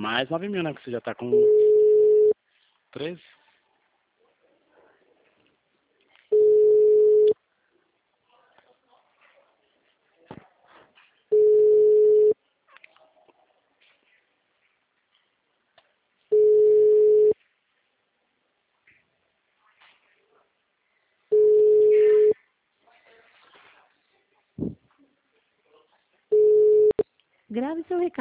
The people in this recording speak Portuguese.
Mais 9.000, né? Porque você já tá com 13. Grave seu recado.